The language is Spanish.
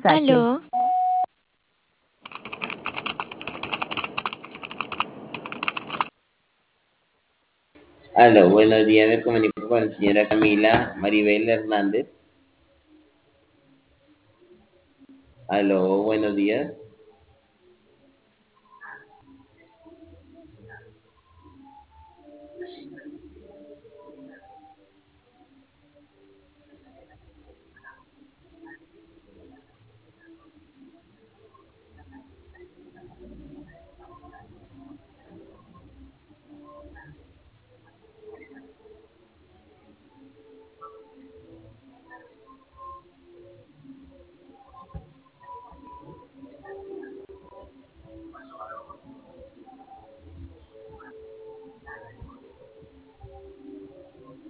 mensaje. Aló, Aló, buenos días, me comunico con la señora Camila Maribel Hernández. Aló, buenos días.